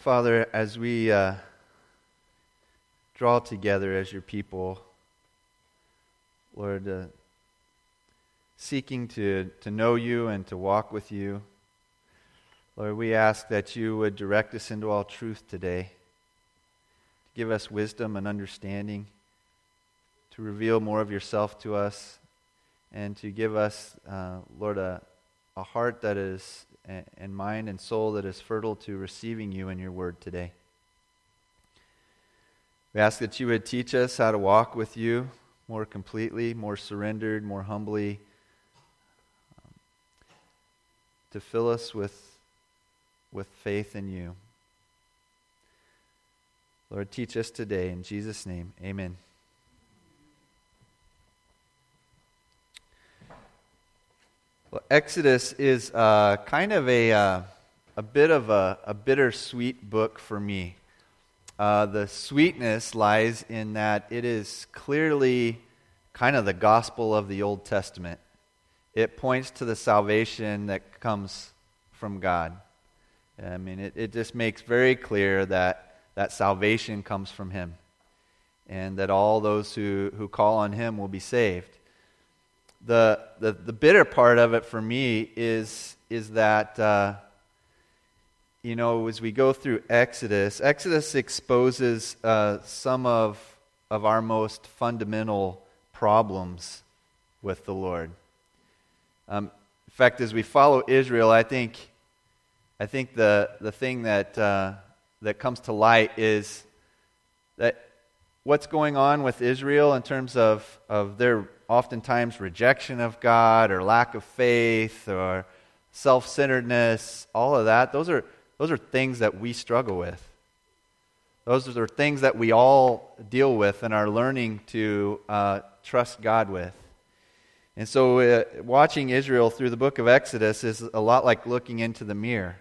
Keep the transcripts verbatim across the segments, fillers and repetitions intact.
Father, as we uh, draw together as your people, Lord, uh, seeking to, to know you and to walk with you, Lord, we ask that you would direct us into all truth today, to give us wisdom and understanding, to reveal more of yourself to us, and to give us, uh, Lord, a, a heart that is, and mind and soul that is fertile to receiving you in your word today. We ask that you would teach us how to walk with you more completely, more surrendered, more humbly, um, to fill us with, with faith in you. Lord, teach us today. In Jesus' name, amen. Well, Exodus is uh, kind of a uh, a bit of a, a bittersweet book for me. Uh, the sweetness lies in that it is clearly kind of the gospel of the Old Testament. It points to the salvation that comes from God. I mean, it, it just makes very clear that, that salvation comes from Him, and that all those who, who call on Him will be saved. The, the the bitter part of it for me is is that uh, you know, as we go through Exodus, Exodus exposes uh, some of of our most fundamental problems with the Lord. Um, in fact, as we follow Israel, I think I think the the thing that uh, that comes to light is that what's going on with Israel in terms of of their oftentimes rejection of God or lack of faith or self-centeredness, all of that, those are those are things that we struggle with. Those are things that we all deal with and are learning to uh, trust God with. And so uh, watching Israel through the book of Exodus is a lot like looking into the mirror.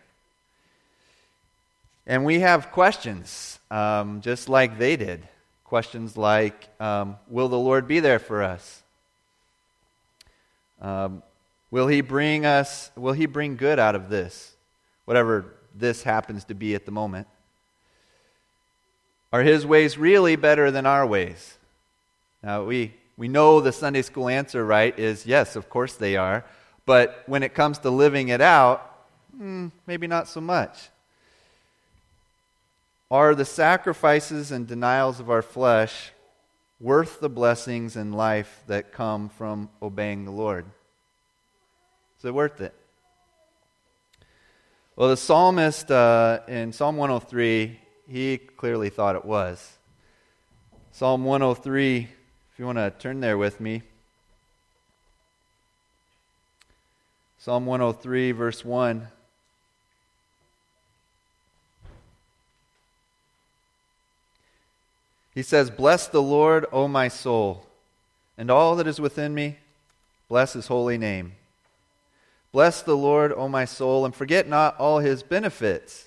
And we have questions, um, just like they did. Questions like, um, will the Lord be there for us? Um, will He bring us, will He bring good out of this? Whatever this happens to be at the moment. Are His ways really better than our ways? Now, we, we know the Sunday school answer, right, is yes, of course they are. But when it comes to living it out, hmm, maybe not so much. Are the sacrifices and denials of our flesh worth the blessings in life that come from obeying the Lord? Is it worth it? Well, the psalmist uh, in Psalm one oh three, he clearly thought it was. Psalm one oh three, if you want to turn there with me. Psalm one oh three, verse one. He says, "Bless the Lord, O my soul, and all that is within me, bless His holy name. Bless the Lord, O my soul, and forget not all His benefits,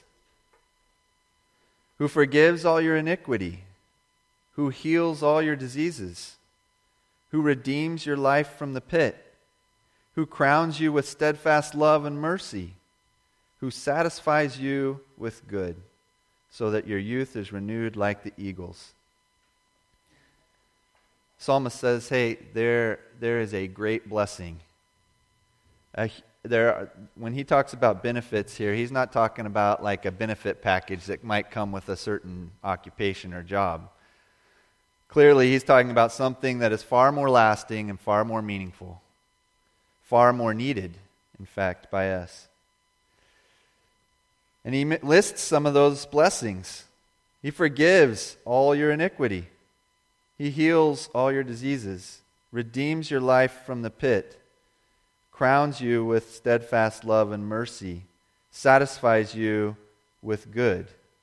who forgives all your iniquity, who heals all your diseases, who redeems your life from the pit, who crowns you with steadfast love and mercy, who satisfies you with good, so that your youth is renewed like the eagles." Psalmist says, hey, there, there is a great blessing. Uh, there, are, when he talks about benefits here, he's not talking about like a benefit package that might come with a certain occupation or job. Clearly, he's talking about something that is far more lasting and far more meaningful, far more needed, in fact, by us. And he lists some of those blessings. He forgives all your iniquity. He heals all your diseases, redeems your life from the pit, crowns you with steadfast love and mercy, satisfies you with good.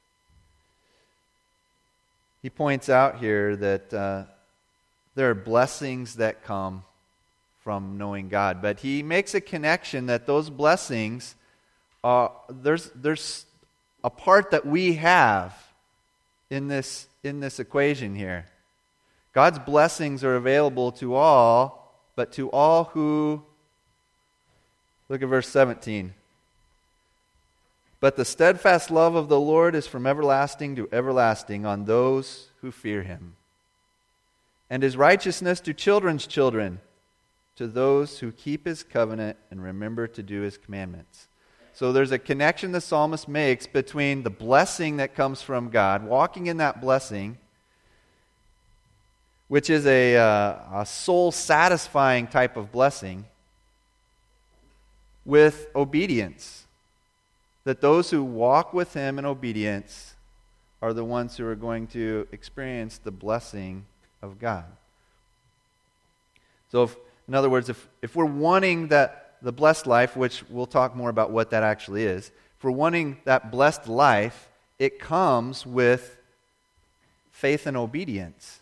He points out here that uh, there are blessings that come from knowing God, but he makes a connection that those blessings, uh, there's there's a part that we have in this in this equation here. God's blessings are available to all, but to all who, look at verse seventeen. But the steadfast love of the Lord is from everlasting to everlasting on those who fear him, and his righteousness to children's children, to those who keep his covenant and remember to do his commandments. So there's a connection the psalmist makes between the blessing that comes from God, walking in that blessing, which is a, uh, a soul-satisfying type of blessing, with obedience. That those who walk with him in obedience are the ones who are going to experience the blessing of God. So, if, in other words, if, if we're wanting that the blessed life, which we'll talk more about what that actually is, if we're wanting that blessed life, it comes with faith and obedience.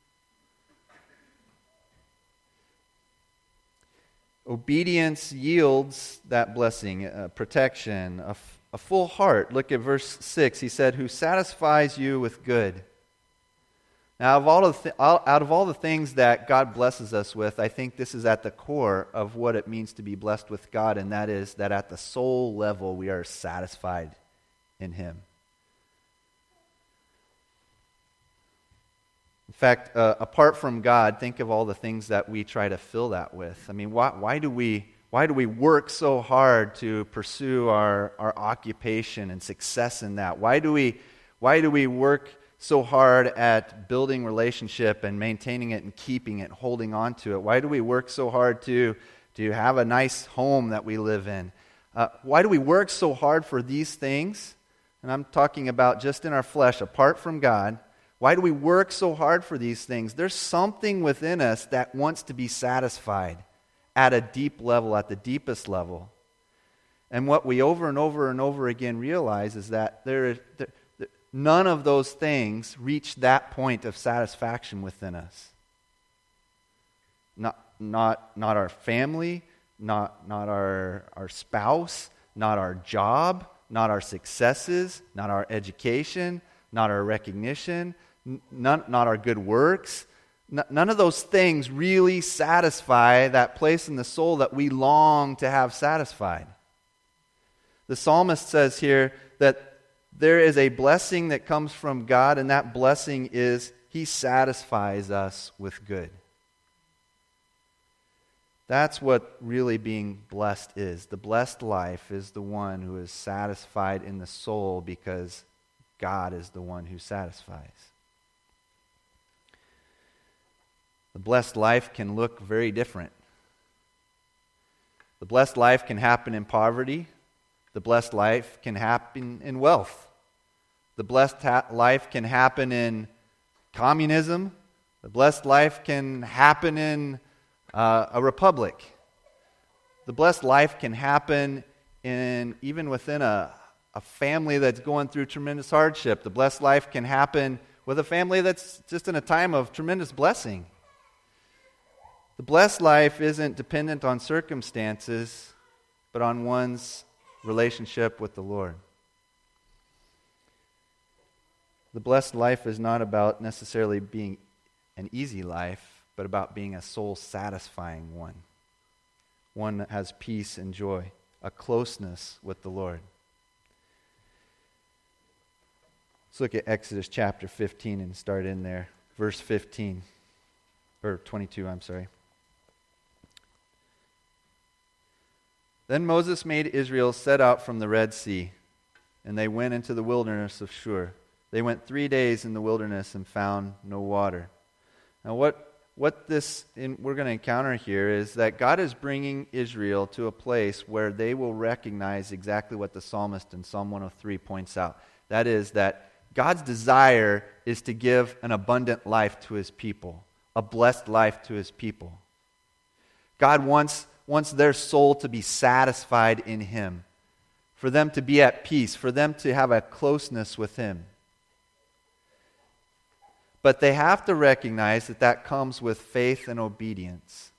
Obedience yields that blessing, uh, protection, a, f- a full heart. Look at verse six. He said, who satisfies you with good. Now, of all of the th- out of all the things that God blesses us with, I think this is at the core of what it means to be blessed with God, and that is that at the soul level we are satisfied in him. In fact, uh, apart from God, think of all the things that we try to fill that with. I mean, why, why do we why do we work so hard to pursue our, our occupation and success in that? Why do we why do we work so hard at building relationship and maintaining it and keeping it, holding on to it? Why do we work so hard to, to have a nice home that we live in? Uh, why do we work so hard for these things? And I'm talking about just in our flesh, apart from God. Why do we work so hard for these things? There's something within us that wants to be satisfied at a deep level, at the deepest level. And what we over and over and over again realize is that there is... There, none of those things reach that point of satisfaction within us. Not, not, not our family, not, not our, our spouse, not our job, not our successes, not our education, not our recognition, none, not our good works. N- none of those things really satisfy that place in the soul that we long to have satisfied. The psalmist says here that there is a blessing that comes from God, and that blessing is he satisfies us with good. That's what really being blessed is. The blessed life is the one who is satisfied in the soul because God is the one who satisfies. The blessed life can look very different. The blessed life can happen in poverty. The blessed life can happen in wealth. The blessed ha- life can happen in communism. The blessed life can happen in uh, a republic. The blessed life can happen in even within a, a family that's going through tremendous hardship. The blessed life can happen with a family that's just in a time of tremendous blessing. The blessed life isn't dependent on circumstances, but on one's relationship with the Lord. The blessed life is not about necessarily being an easy life, but about being a soul-satisfying one. One that has peace and joy, a closeness with the Lord. Let's look at Exodus chapter fifteen and start in there. Verse fifteen, or twenty-two, I'm sorry. Then Moses made Israel set out from the Red Sea, and they went into the wilderness of Shur. They went three days in the wilderness and found no water. Now what, what this in, we're going to encounter here is that God is bringing Israel to a place where they will recognize exactly what the psalmist in Psalm one oh three points out. That is that God's desire is to give an abundant life to his people, a blessed life to his people. God wants, wants their soul to be satisfied in him, for them to be at peace, for them to have a closeness with him. But they have to recognize that that comes with faith and obedience.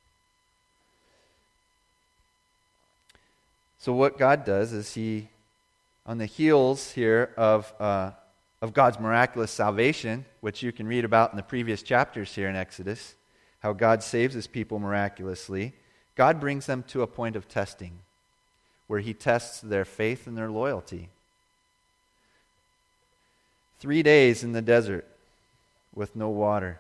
So what God does is he, on the heels here of, uh, of God's miraculous salvation, which you can read about in the previous chapters here in Exodus, how God saves his people miraculously, God brings them to a point of testing, where he tests their faith and their loyalty. Three days in the desert with no water.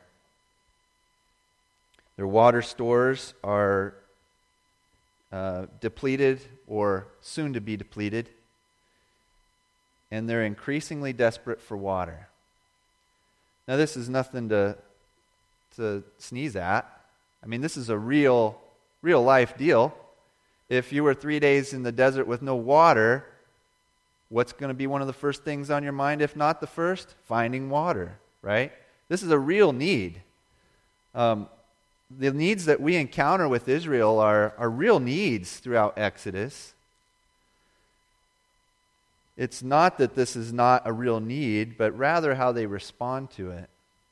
Their water stores are uh, depleted or soon to be depleted, and they're increasingly desperate for water. Now, this is nothing to, to sneeze at. I mean, this is a real, real life deal. If you were three days in the desert with no water, what's going to be one of the first things on your mind, if not the first? Finding water, right? This is a real need. Um, the needs that we encounter with Israel are, are real needs throughout Exodus. It's not that this is not a real need, but rather how they respond to it.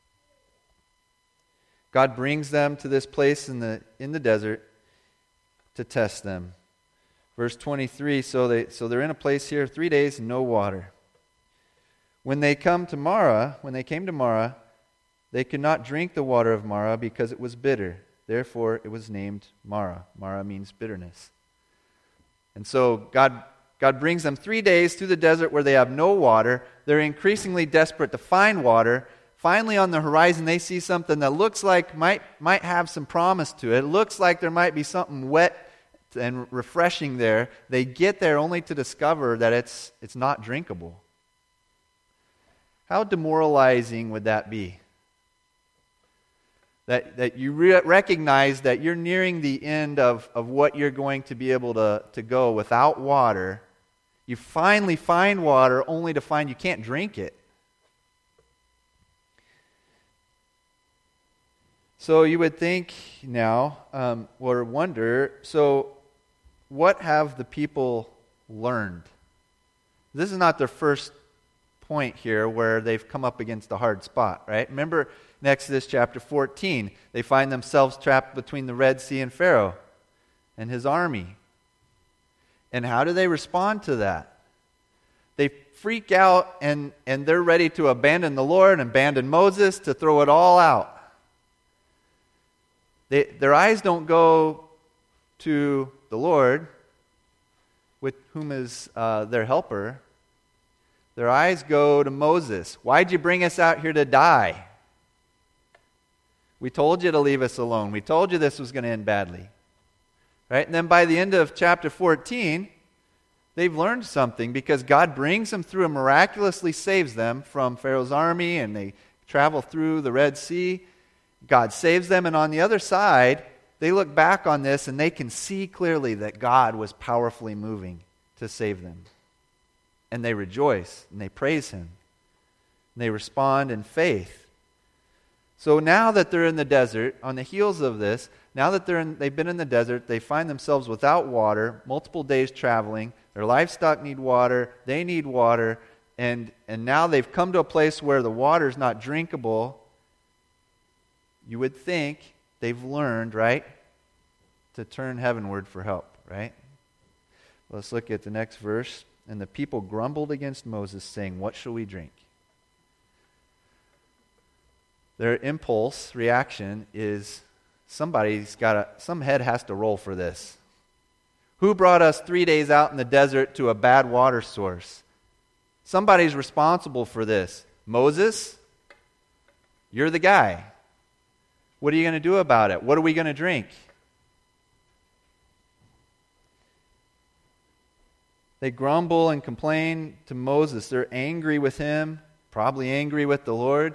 God brings them to this place in the in the desert to test them. Verse twenty-three, so they so they're in a place here, three days, no water. When they come to Marah, when they came to Marah, they could not drink the water of Marah because it was bitter. Therefore, it was named Marah. Marah means bitterness. And so God God brings them three days through the desert where they have no water. They're increasingly desperate to find water. Finally, on the horizon, they see something that looks like might might have some promise to it. It looks like there might be something wet and refreshing there. They get there only to discover that it's it's not drinkable. How demoralizing would that be? That that you re- recognize that you're nearing the end of, of what you're going to be able to, to go without water. You finally find water only to find you can't drink it. So you would think now, um, or wonder, so what have the people learned? This is not their first point here where they've come up against a hard spot, right? Remember in Exodus chapter fourteen, they find themselves trapped between the Red Sea and Pharaoh and his army. And how do they respond to that? They freak out and, and they're ready to abandon the Lord and abandon Moses, to throw it all out. They, their eyes don't go to the Lord, with whom is uh, their helper. Their eyes go to Moses. Why'd you bring us out here to die? We told you to leave us alone. We told you this was going to end badly. Right? And then by the end of chapter fourteen, they've learned something because God brings them through and miraculously saves them from Pharaoh's army, and they travel through the Red Sea. God saves them, and on the other side, they look back on this and they can see clearly that God was powerfully moving to save them. And they rejoice and they praise Him. And they respond in faith. So now that they're in the desert, on the heels of this, now that they're in, they've been in the desert, they find themselves without water, multiple days traveling. Their livestock need water, they need water, and, and now they've come to a place where the water is not drinkable. You would think they've learned, right, to turn heavenward for help, right? Let's look at the next verse. And the people grumbled against Moses, saying, "What shall we drink?" Their impulse reaction is, somebody's got to, some head has to roll for this. Who brought us three days out in the desert to a bad water source? Somebody's responsible for this. Moses, you're the guy. What are you going to do about it? What are we going to drink? They grumble and complain to Moses. They're angry with him, probably angry with the Lord.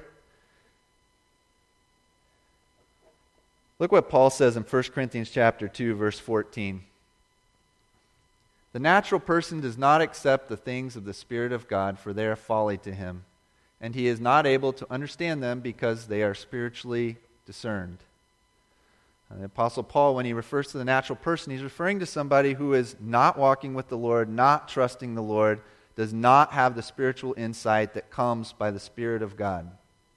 Look what Paul says in First Corinthians chapter two, verse fourteen. The natural person does not accept the things of the Spirit of God, for they are folly to him, and he is not able to understand them because they are spiritually discerned. And the Apostle Paul, when he refers to the natural person, he's referring to somebody who is not walking with the Lord, not trusting the Lord, does not have the spiritual insight that comes by the Spirit of God.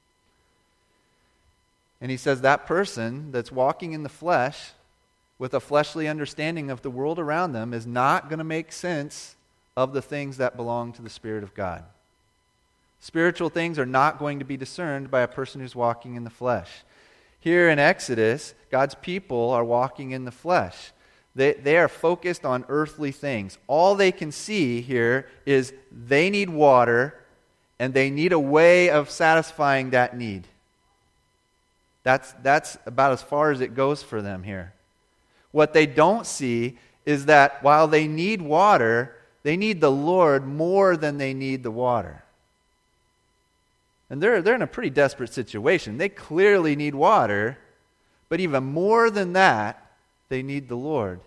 And he says that person that's walking in the flesh with a fleshly understanding of the world around them is not going to make sense of the things that belong to the Spirit of God. Spiritual things are not going to be discerned by a person who's walking in the flesh. Here in Exodus, God's people are walking in the flesh. They, they are focused on earthly things. All they can see here is they need water, and they need a way of satisfying that need. That's, that's about as far as it goes for them here. What they don't see is that while they need water, they need the Lord more than they need the water. And they're, they're in a pretty desperate situation. They clearly need water, but even more than that, they need the Lord.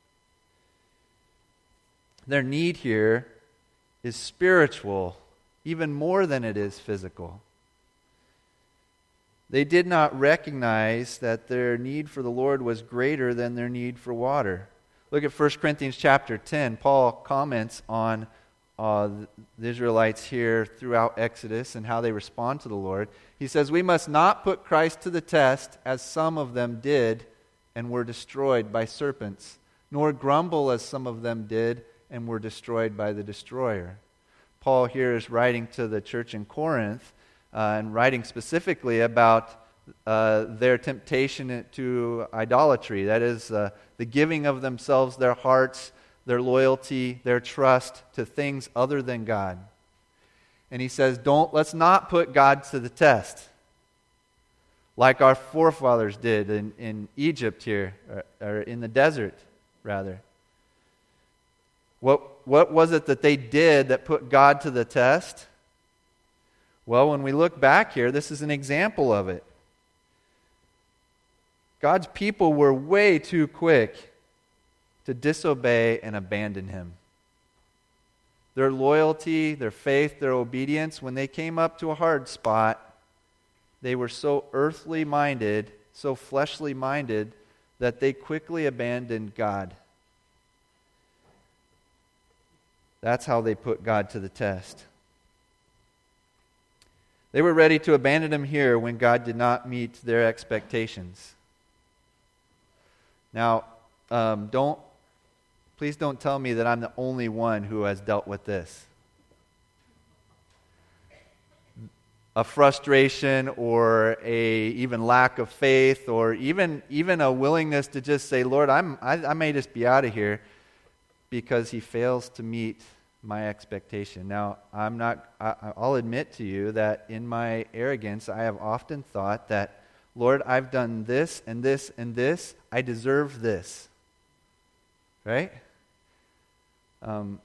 Their need here is spiritual, even more than it is physical. They did not recognize that their need for the Lord was greater than their need for water. Look at First Corinthians chapter ten. Paul comments on uh, the Israelites here throughout Exodus and how they respond to the Lord. He says, "We must not put Christ to the test, as some of them did and were destroyed by serpents, nor grumble as some of them did and were destroyed by the destroyer." Paul here is writing to the church in Corinth uh, and writing specifically about uh, their temptation to idolatry. That is, uh, the giving of themselves, their hearts, their loyalty, their trust to things other than God. And he says, don't, let's not put God to the test like our forefathers did in, in Egypt here, or, or in the desert, rather. What, what was it that they did that put God to the test? Well, when we look back here, this is an example of it. God's people were way too quick to disobey and abandon Him. Their loyalty, their faith, their obedience, when they came up to a hard spot, they were so earthly minded, so fleshly minded, that they quickly abandoned God. That's how they put God to the test. They were ready to abandon Him here when God did not meet their expectations. Now, um, don't, please don't tell me that I'm the only one who has dealt with this. A frustration or a even lack of faith or even even a willingness to just say, Lord, I'm, I, I may just be out of here because He fails to meet my expectation. Now, I'm not, I, I'll admit to you that in my arrogance, I have often thought that, Lord, I've done this and this and this. I deserve this. Right? Um,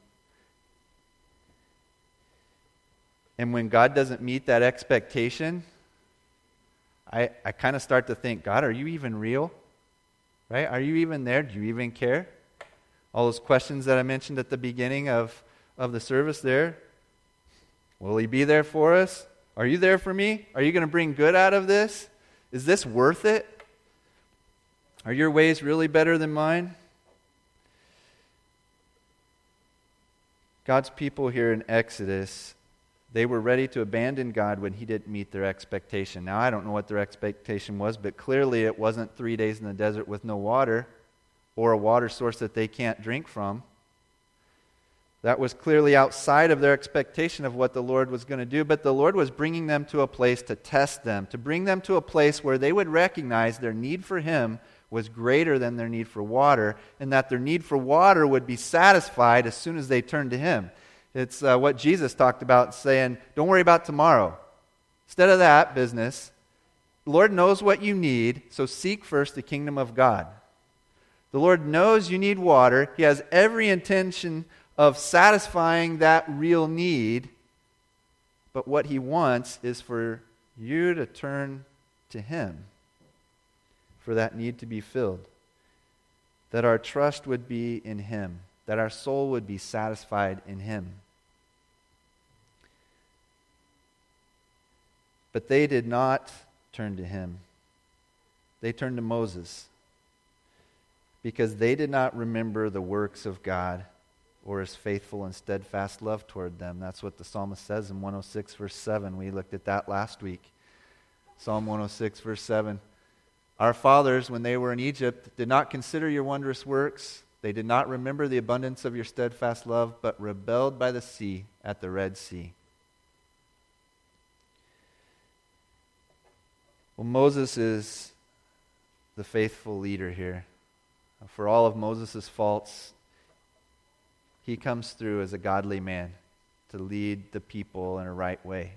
and when God doesn't meet that expectation, I, I kind of start to think, God, are you even real? Right? Are you even there? Do you even care? All those questions that I mentioned at the beginning of, of the service there. Will He be there for us? Are you there for me? Are you going to bring good out of this? Is this worth it? Are your ways really better than mine? God's people here in Exodus, they were ready to abandon God when He didn't meet their expectation. Now, I don't know what their expectation was, but clearly it wasn't three days in the desert with no water or a water source that they can't drink from. That was clearly outside of their expectation of what the Lord was going to do, but the Lord was bringing them to a place to test them, to bring them to a place where they would recognize their need for Him was greater than their need for water, and that their need for water would be satisfied as soon as they turned to Him. It's uh, what Jesus talked about, saying, don't worry about tomorrow. Instead of that business, the Lord knows what you need, so seek first the kingdom of God. The Lord knows you need water. He has every intention of satisfying that real need, but what He wants is for you to turn to Him for that need to be filled. That our trust would be in Him, that our soul would be satisfied in Him. But they did not turn to Him. They turned to Moses because they did not remember the works of God or His faithful and steadfast love toward them. That's what the psalmist says in one oh six verse seven. We looked at that last week. Psalm one oh six verse seven. Our fathers, when they were in Egypt, did not consider your wondrous works. They did not remember the abundance of your steadfast love, but rebelled by the sea at the Red Sea. Well, Moses is the faithful leader here. For all of Moses' faults, he comes through as a godly man to lead the people in a right way.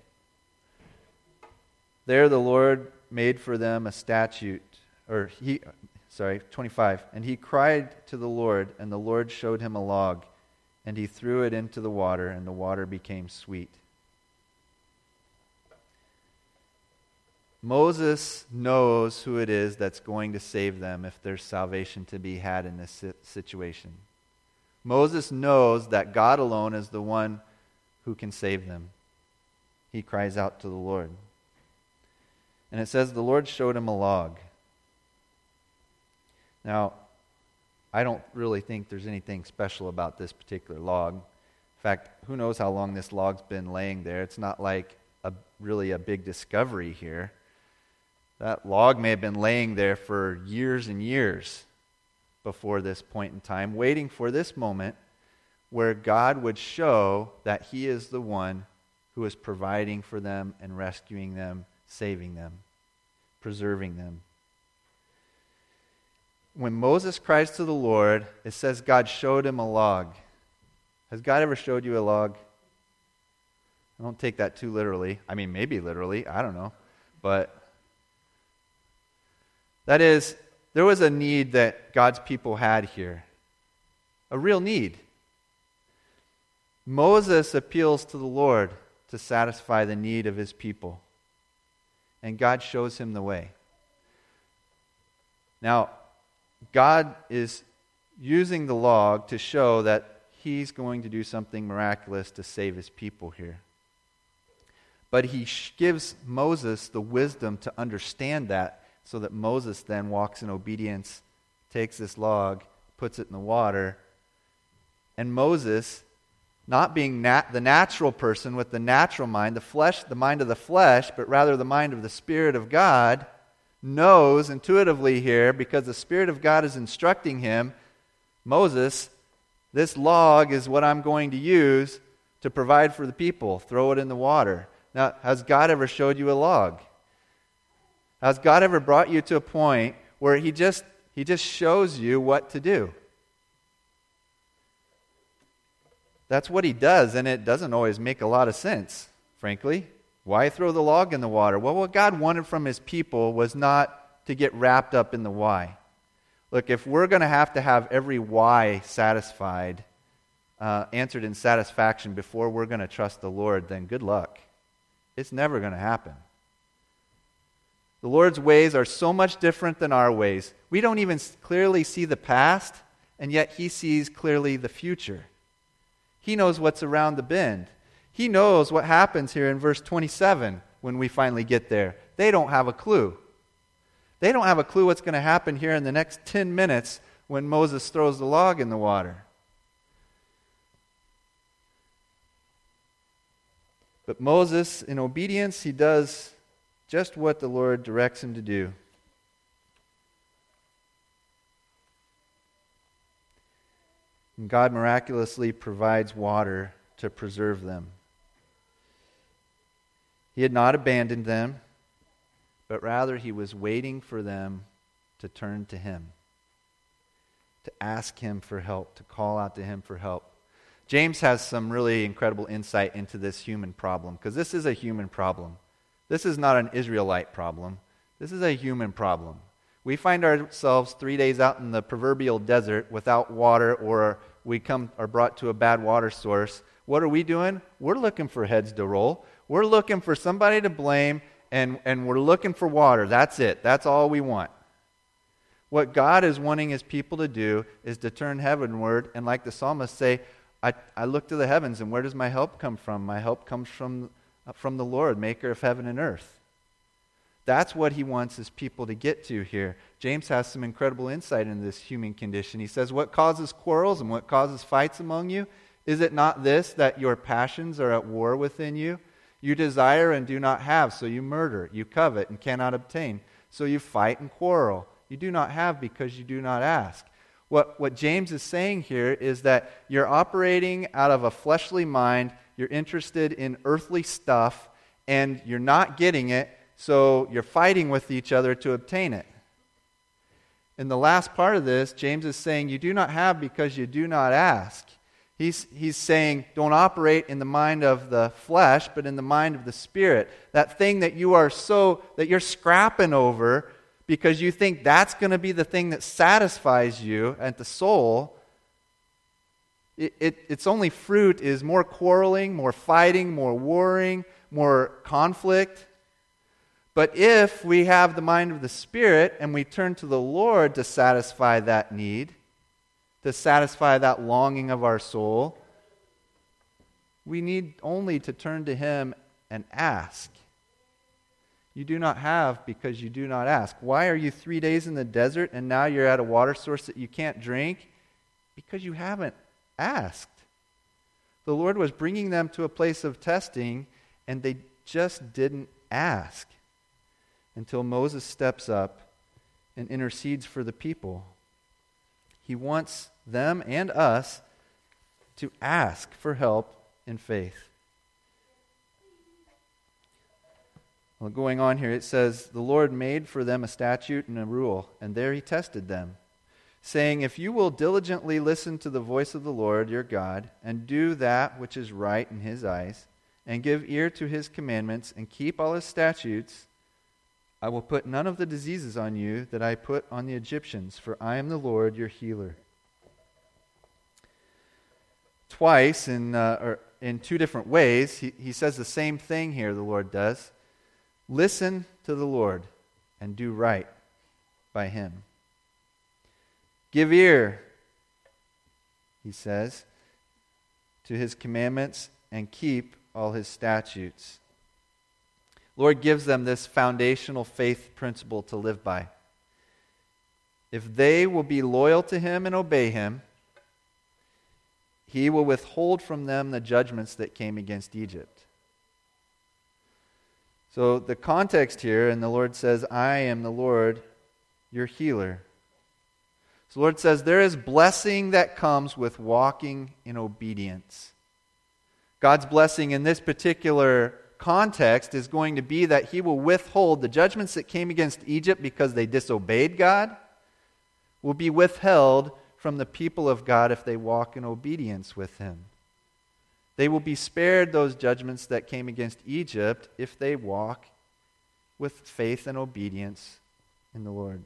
There the Lord made for them a statute, or he, sorry, twenty-five. And he cried to the Lord, and the Lord showed him a log, and he threw it into the water, and the water became sweet. Moses knows who it is that's going to save them if there's salvation to be had in this situation. Moses knows that God alone is the one who can save them. He cries out to the Lord. And it says the Lord showed him a log. Now, I don't really think there's anything special about this particular log. In fact, who knows how long this log's been laying there. It's not like a really a big discovery here. That log may have been laying there for years and years before this point in time, waiting for this moment where God would show that he is the one who is providing for them and rescuing them, saving them, preserving them. When Moses cries to the Lord, it says God showed him a log. Has God ever showed you a log? I don't take that too literally. I mean, maybe literally. I don't know. But that is, there was a need that God's people had here. A real need. Moses appeals to the Lord to satisfy the need of his people. And God shows him the way. Now, God is using the log to show that he's going to do something miraculous to save his people here. But he gives Moses the wisdom to understand that, so that Moses then walks in obedience, takes this log, puts it in the water, and Moses, not being nat- the natural person with the natural mind, the flesh, the mind of the flesh, but rather the mind of the Spirit of God, knows intuitively here, because the Spirit of God is instructing him, Moses, this log is what I'm going to use to provide for the people. Throw it in the water. Now, has God ever showed you a log? Has God ever brought you to a point where he just he just shows you what to do? That's what he does, and it doesn't always make a lot of sense, frankly. Why throw the log in the water? Well, what God wanted from his people was not to get wrapped up in the why. Look, if we're going to have to have every why satisfied, uh, answered in satisfaction before we're going to trust the Lord, then good luck. It's never going to happen. The Lord's ways are so much different than our ways. We don't even clearly see the past, and yet he sees clearly the future. He knows what's around the bend. He knows what happens here in verse twenty-seven when we finally get there. They don't have a clue. They don't have a clue what's going to happen here in the next ten minutes when Moses throws the log in the water. But Moses, in obedience, he does just what the Lord directs him to do. And God miraculously provides water to preserve them. He had not abandoned them, but rather he was waiting for them to turn to him, to ask him for help, to call out to him for help. James has some really incredible insight into this human problem, because this is a human problem. This is not an Israelite problem. This is a human problem. We find ourselves three days out in the proverbial desert without water, or we come are brought to a bad water source. What are we doing? We're looking for heads to roll. We're looking for somebody to blame, and, and we're looking for water. That's it. That's all we want. What God is wanting his people to do is to turn heavenward, and like the psalmist say, I, I look to the heavens, and where does my help come from? My help comes from from the Lord, maker of heaven and earth. That's what he wants his people to get to here. James has some incredible insight into this human condition. He says, what causes quarrels and what causes fights among you? Is it not this, that your passions are at war within you? You desire and do not have, so you murder. You covet and cannot obtain, so you fight and quarrel. You do not have because you do not ask. What, what James is saying here is that you're operating out of a fleshly mind. You're interested in earthly stuff, and you're not getting it, so you're fighting with each other to obtain it. In the last part of this, James is saying you do not have because you do not ask. He's, he's saying don't operate in the mind of the flesh, but in the mind of the Spirit. That thing that you are so, that you're scrapping over because you think that's going to be the thing that satisfies you at the soul, it, it, its only fruit is more quarreling, more fighting, more warring, more conflict. But if we have the mind of the Spirit and we turn to the Lord to satisfy that need, to satisfy that longing of our soul, we need only to turn to Him and ask. You do not have because you do not ask. Why are you three days in the desert and now you're at a water source that you can't drink? Because you haven't asked. The Lord was bringing them to a place of testing and they just didn't ask until Moses steps up and intercedes for the people. He wants them and us to ask for help in faith. Well, going on here, it says, the Lord made for them a statute and a rule, and there He tested them, saying, if you will diligently listen to the voice of the Lord your God, and do that which is right in His eyes, and give ear to His commandments, and keep all His statutes, I will put none of the diseases on you that I put on the Egyptians, for I am the Lord your healer. Twice, in, uh, or in two different ways, he, he says the same thing here, the Lord does. Listen to the Lord and do right by Him. Give ear, He says, to His commandments and keep all His statutes. Lord gives them this foundational faith principle to live by. If they will be loyal to Him and obey Him, He will withhold from them the judgments that came against Egypt. So the context here, and the Lord says, I am the Lord, your healer. So the Lord says there is blessing that comes with walking in obedience. God's blessing in this particular context is going to be that He will withhold the judgments that came against Egypt because they disobeyed God, will be withheld from the people of God if they walk in obedience with Him. They will be spared those judgments that came against Egypt if they walk with faith and obedience in the Lord.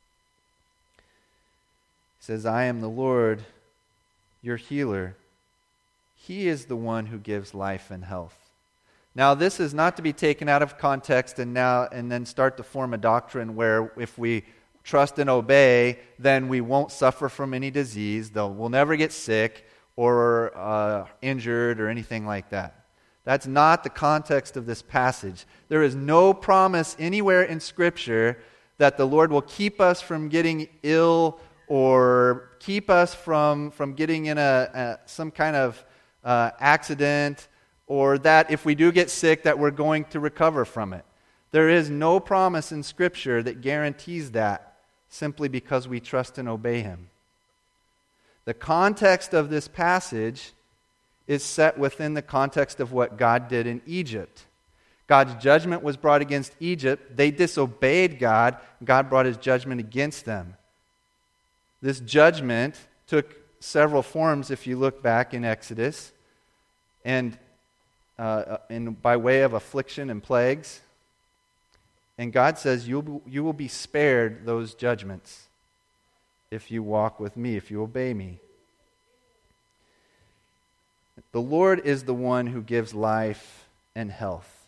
He says, I am the Lord, your healer. He is the one who gives life and health. Now, this is not to be taken out of context and now and then start to form a doctrine where if we trust and obey, then we won't suffer from any disease, though we'll never get sick or uh, injured or anything like that. That's not the context of this passage. There is no promise anywhere in Scripture that the Lord will keep us from getting ill or keep us from, from getting in a, a some kind of uh, accident, or that if we do get sick that we're going to recover from it. There is no promise in Scripture that guarantees that simply because we trust and obey Him. The context of this passage is set within the context of what God did in Egypt. God's judgment was brought against Egypt. They disobeyed God. God brought His judgment against them. This judgment took several forms if you look back in Exodus, and uh, in, by way of affliction and plagues. And God says, you you will be spared those judgments if you walk with me, if you obey me. The Lord is the one who gives life and health.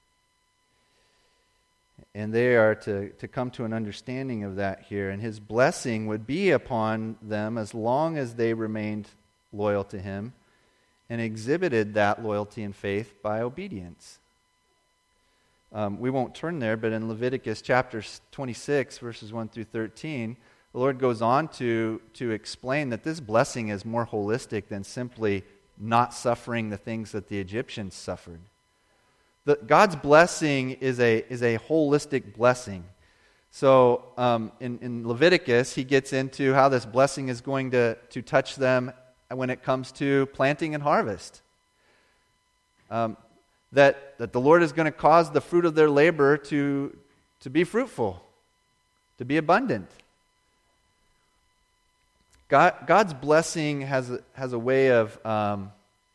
And they are to, to come to an understanding of that here. And His blessing would be upon them as long as they remained loyal to Him and exhibited that loyalty and faith by obedience. Um, we won't turn there, but in Leviticus chapter twenty-six, verses one through thirteen, the Lord goes on to, to explain that this blessing is more holistic than simply not suffering the things that the Egyptians suffered. The, God's blessing is a, is a holistic blessing. So um, in, in Leviticus, He gets into how this blessing is going to, to touch them when it comes to planting and harvest. Um, that, that the Lord is going to cause the fruit of their labor to, to be fruitful, to be abundant. God, God's blessing has a, has a way of, um,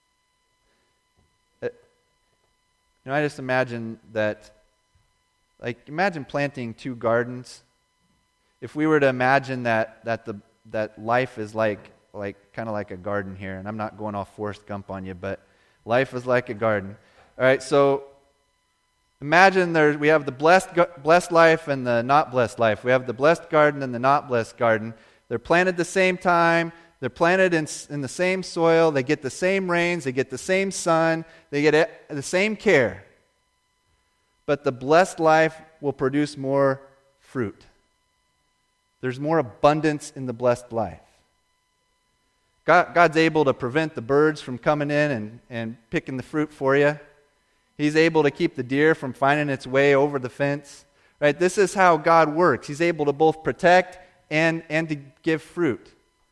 it, you know, I just imagine that, like, imagine planting two gardens. If we were to imagine that that the that life is like like kind of like a garden here, and I'm not going off Forrest Gump on you, but life is like a garden. All right, so imagine there we have the blessed blessed life and the not blessed life. We have the blessed garden and the not blessed garden. They're planted the same time. They're planted in in the same soil. They get the same rains. They get the same sun. They get the same care. But the blessed life will produce more fruit. There's more abundance in the blessed life. God, God's able to prevent the birds from coming in and, and picking the fruit for you. He's able to keep the deer from finding its way over the fence. Right? This is how God works. He's able to both protect and, and to give fruit.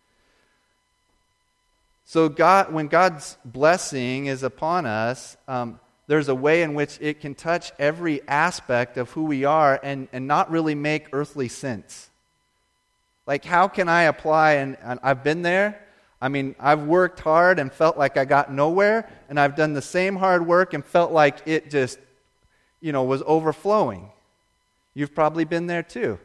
So God, when God's blessing is upon us, um, there's a way in which it can touch every aspect of who we are and, and not really make earthly sense. Like, how can I apply, and, and I've been there. I mean, I've worked hard and felt like I got nowhere, and I've done the same hard work and felt like it just, you know, was overflowing. You've probably been there too.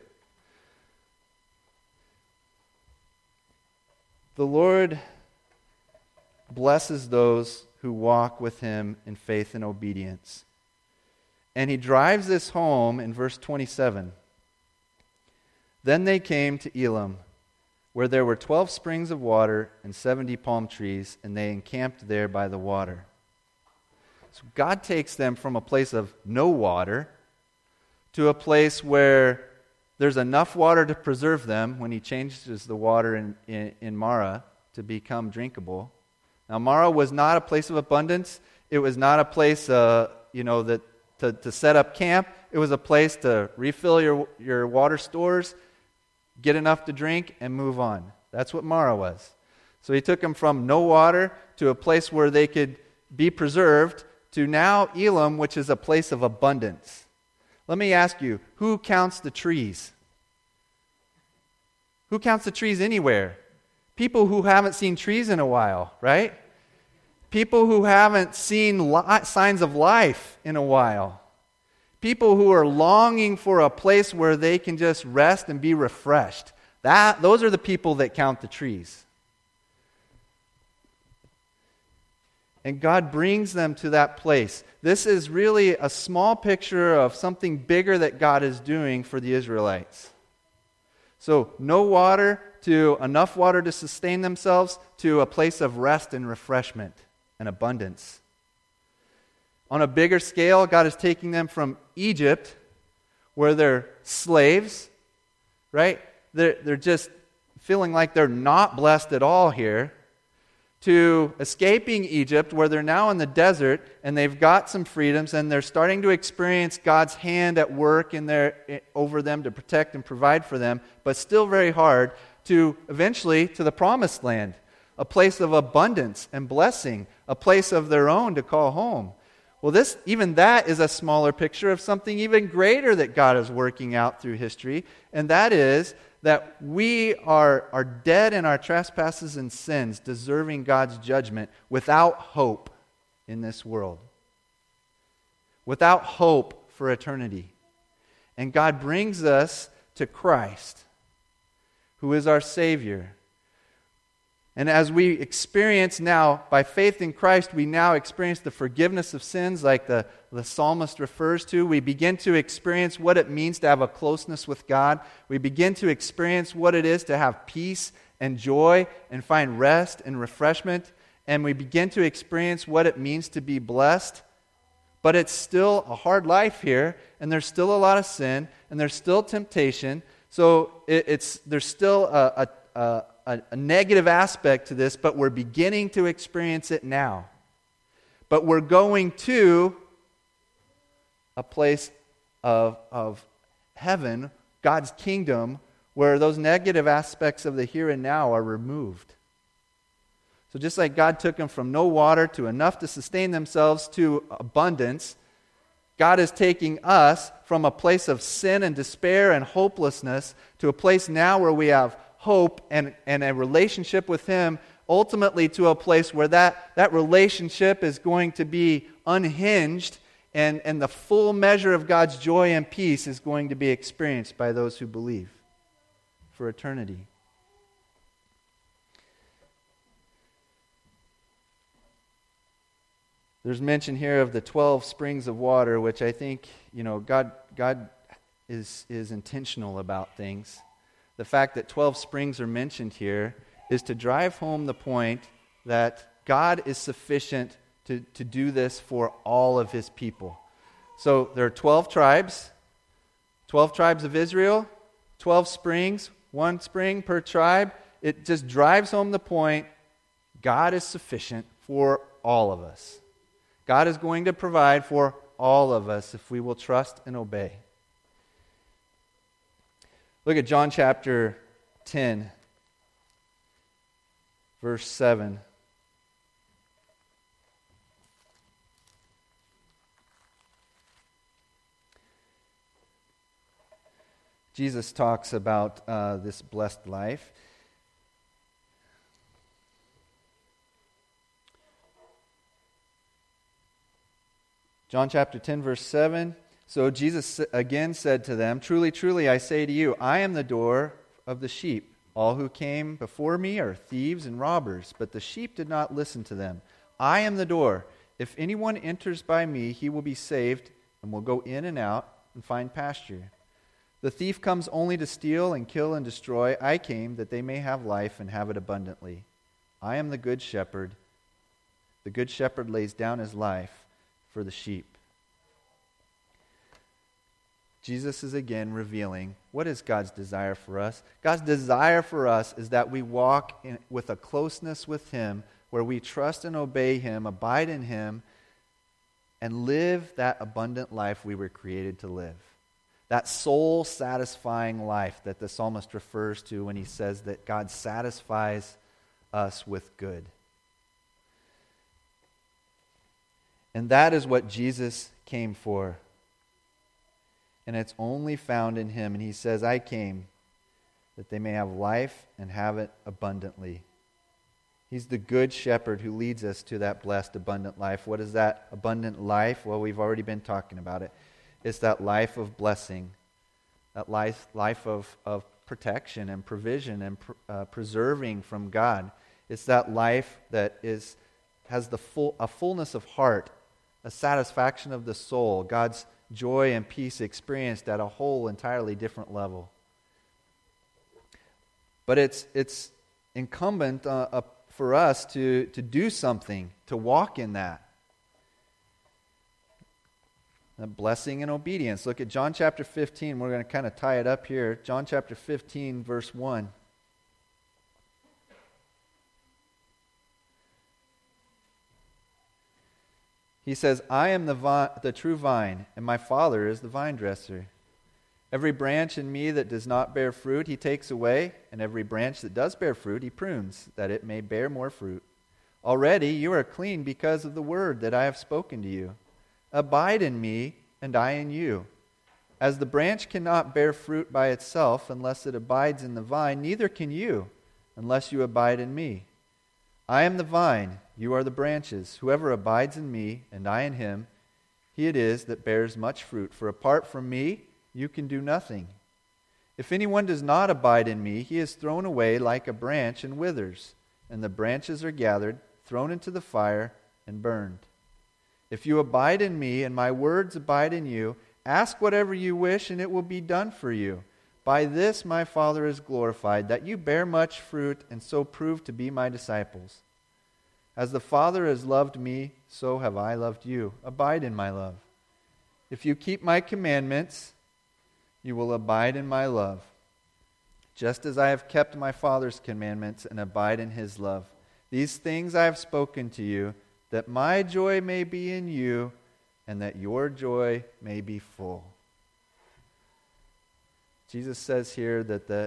The Lord blesses those who walk with Him in faith and obedience. And He drives this home in verse twenty-seven. Then they came to Elim, where there were twelve springs of water and seventy palm trees, and they encamped there by the water. So God takes them from a place of no water to a place where there's enough water to preserve them when He changes the water in, in, in Marah to become drinkable. Now, Marah was not a place of abundance. It was not a place, uh, you know, that to, to set up camp. It was a place to refill your, your water stores, get enough to drink, and move on. That's what Marah was. So He took them from no water to a place where they could be preserved to now Elim, which is a place of abundance. Let me ask you, who counts the trees? Who counts the trees anywhere? People who haven't seen trees in a while, right? People who haven't seen li- signs of life in a while. People who are longing for a place where they can just rest and be refreshed. That, those are the people that count the trees. And God brings them to that place. This is really a small picture of something bigger that God is doing for the Israelites. So, no water to enough water to sustain themselves to a place of rest and refreshment and abundance. On a bigger scale, God is taking them from Egypt, where they're slaves, right? They're, they're just feeling like they're not blessed at all here, to escaping Egypt, where they're now in the desert, and they've got some freedoms, and they're starting to experience God's hand at work in their, over them to protect and provide for them, but still very hard, to eventually to the promised land, a place of abundance and blessing, a place of their own to call home. Well, this even that is a smaller picture of something even greater that God is working out through history, and that is that we are, are dead in our trespasses and sins, deserving God's judgment, without hope in this world. Without hope for eternity. And God brings us to Christ, who is our Savior. And as we experience now, by faith in Christ, we now experience the forgiveness of sins like the, the psalmist refers to. We begin to experience what it means to have a closeness with God. We begin to experience what it is to have peace and joy and find rest and refreshment. And we begin to experience what it means to be blessed. But it's still a hard life here, and there's still a lot of sin, and there's still temptation. So it, it's there's still a, a, a A, a negative aspect to this, but we're beginning to experience it now. But we're going to a place of, of heaven, God's kingdom, where those negative aspects of the here and now are removed. So just like God took them from no water to enough to sustain themselves to abundance, God is taking us from a place of sin and despair and hopelessness to a place now where we have hope and, and a relationship with Him, ultimately to a place where that, that relationship is going to be unhinged, and, and the full measure of God's joy and peace is going to be experienced by those who believe for eternity. There's mention here of the twelve springs of water, which I think, you know, God God is, is intentional about things. The fact that twelve springs are mentioned here is to drive home the point that God is sufficient to, to do this for all of His people. So there are twelve tribes, twelve tribes of Israel, twelve springs, one spring per tribe. It just drives home the point, God is sufficient for all of us. God is going to provide for all of us if we will trust and obey. Look at John chapter ten, verse seven. Jesus talks about uh, this blessed life. John chapter ten, verse seven. So Jesus again said to them, "Truly, truly, I say to you, I am the door of the sheep. All who came before me are thieves and robbers, but the sheep did not listen to them. I am the door. If anyone enters by me, he will be saved and will go in and out and find pasture. The thief comes only to steal and kill and destroy. I came that they may have life and have it abundantly. I am the good shepherd. The good shepherd lays down his life for the sheep." Jesus is again revealing what is God's desire for us. God's desire for us is that we walk in, with a closeness with Him, where we trust and obey Him, abide in Him, and live that abundant life we were created to live. That soul-satisfying life that the psalmist refers to when he says that God satisfies us with good. And that is what Jesus came for. And it's only found in Him. And He says, "I came that they may have life and have it abundantly." He's the good shepherd who leads us to that blessed abundant life. What is that abundant life? Well, we've already been talking about it. It's that life of blessing, that life, life of, of protection and provision and uh, preserving from God. It's that life that is has the full a fullness of heart, a satisfaction of the soul, God's joy and peace experienced at a whole entirely different level. But it's it's incumbent uh, uh, for us to, to do something, to walk in that. A blessing and obedience. Look at John chapter fifteen. We're going to kind of tie it up here. John chapter fifteen, verse one. He says, "I am the, vi- the true vine, and my Father is the vine dresser. Every branch in me that does not bear fruit, He takes away, and every branch that does bear fruit, He prunes, that it may bear more fruit. Already you are clean because of the word that I have spoken to you. Abide in me, and I in you. As the branch cannot bear fruit by itself unless it abides in the vine, neither can you unless you abide in me. I am the vine, you are the branches. Whoever abides in me, and I in him, he it is that bears much fruit. For apart from me, you can do nothing. If anyone does not abide in me, he is thrown away like a branch and withers, and the branches are gathered, thrown into the fire, and burned. If you abide in me, and my words abide in you, ask whatever you wish, and it will be done for you. By this my Father is glorified, that you bear much fruit, and so prove to be my disciples. As the Father has loved me, so have I loved you. Abide in my love. If you keep my commandments, you will abide in my love, just as I have kept my Father's commandments and abide in his love. These things I have spoken to you, that my joy may be in you, and that your joy may be full. Jesus says here that the,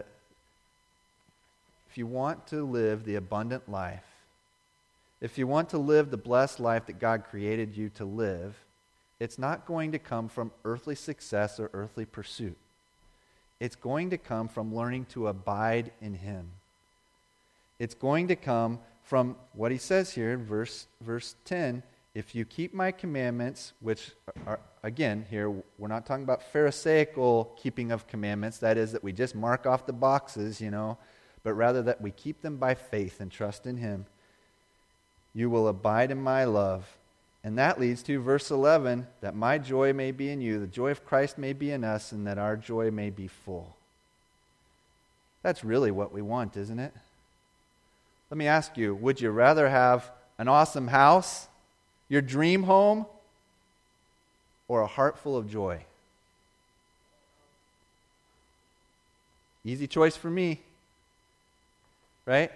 if you want to live the abundant life, if you want to live the blessed life that God created you to live, it's not going to come from earthly success or earthly pursuit. It's going to come from learning to abide in him. It's going to come from what he says here in verse, verse ten. If you keep my commandments, which are, again, here, we're not talking about Pharisaical keeping of commandments. That is, that we just mark off the boxes, you know, but rather that we keep them by faith and trust in him. You will abide in my love. And that leads to verse eleven, that my joy may be in you, the joy of Christ may be in us, and that our joy may be full. That's really what we want, isn't it? Let me ask you, would you rather have an awesome house, your dream home, or a heart full of joy? Easy choice for me, right?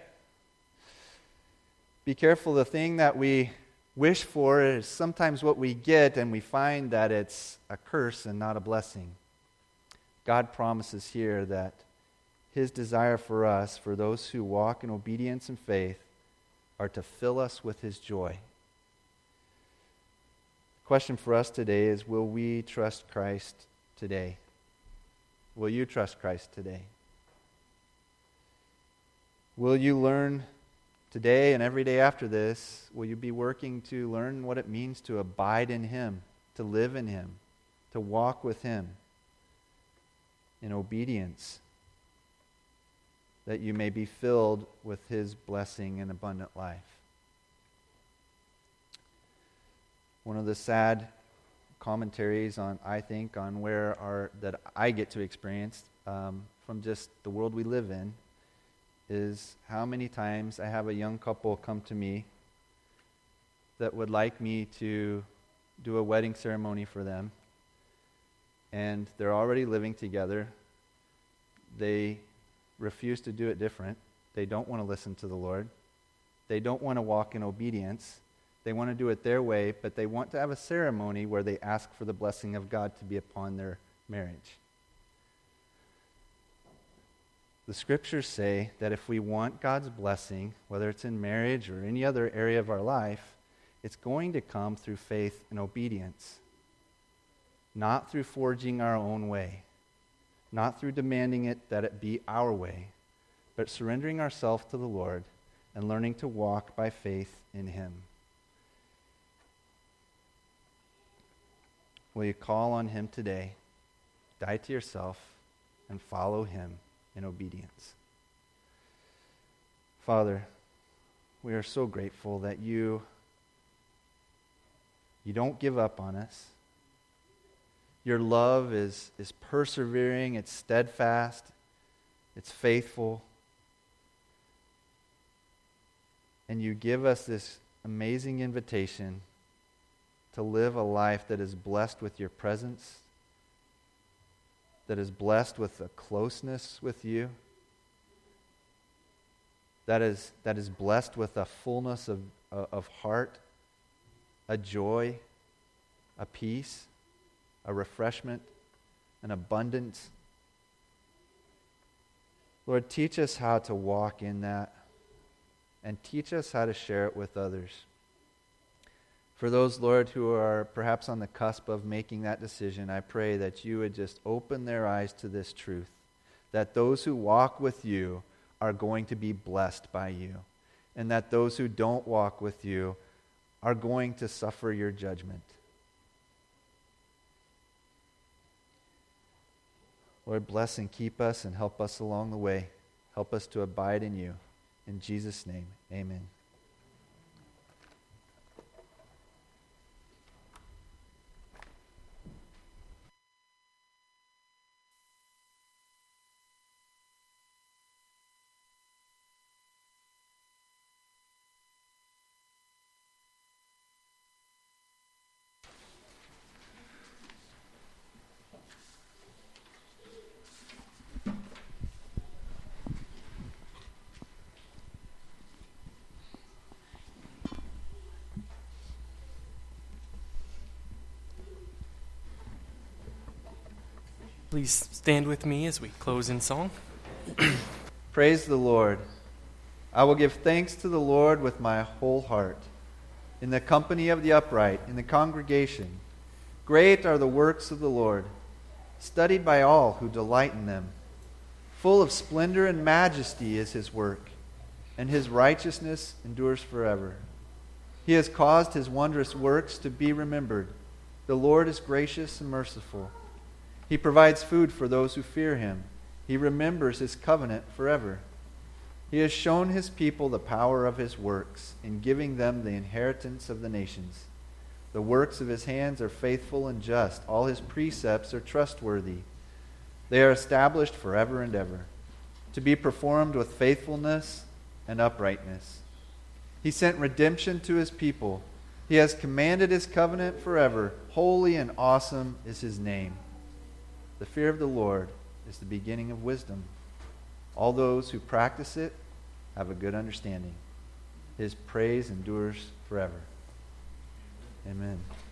Be careful, the thing that we wish for is sometimes what we get, and we find that it's a curse and not a blessing. God promises here that his desire for us, for those who walk in obedience and faith, are to fill us with his joy. The question for us today is, will we trust Christ today? Will you trust Christ today? Will you learn today and every day after this, will you be working to learn what it means to abide in him, to live in him, to walk with him in obedience, that you may be filled with his blessing and abundant life? One of the sad commentaries on, I think, on where our that I get to experience um, from just the world we live in is how many times I have a young couple come to me that would like me to do a wedding ceremony for them, and they're already living together. They refuse to do it different. They don't want to listen to the Lord. They don't want to walk in obedience. They want to do it their way, but they want to have a ceremony where they ask for the blessing of God to be upon their marriage. The scriptures say that if we want God's blessing, whether it's in marriage or any other area of our life, it's going to come through faith and obedience, not through forging our own way, not through demanding it that it be our way, but surrendering ourselves to the Lord and learning to walk by faith in him. Will you call on him today, die to yourself, and follow him in obedience? Father, we are so grateful that you, you don't give up on us. Your love is, is persevering, it's steadfast, it's faithful. And you give us this amazing invitation to live a life that is blessed with your presence, that is blessed with a closeness with you, that is, that is blessed with a fullness of, of heart, a joy, a peace, a refreshment, an abundance. Lord, teach us how to walk in that, and teach us how to share it with others. For those, Lord, who are perhaps on the cusp of making that decision, I pray that you would just open their eyes to this truth, that those who walk with you are going to be blessed by you, and that those who don't walk with you are going to suffer your judgment. Lord, bless and keep us and help us along the way. Help us to abide in you. In Jesus' name, amen. Please stand with me as we close in song. Praise the Lord. I will give thanks to the Lord with my whole heart. In the company of the upright, in the congregation, great are the works of the Lord. studied by all who delight in them. Full of splendor and majesty is his work, and his righteousness endures forever. He has caused his wondrous works to be remembered. The Lord is gracious and merciful. He provides food for those who fear him. He remembers his covenant forever. He has shown his people the power of his works in giving them the inheritance of the nations. The works of his hands are faithful and just. All his precepts are trustworthy. They are established forever and ever, to be performed with faithfulness and uprightness. He sent redemption to his people. He has commanded his covenant forever. Holy and awesome is his name. The fear of the Lord is the beginning of wisdom. All those who practice it have a good understanding. His praise endures forever. Amen.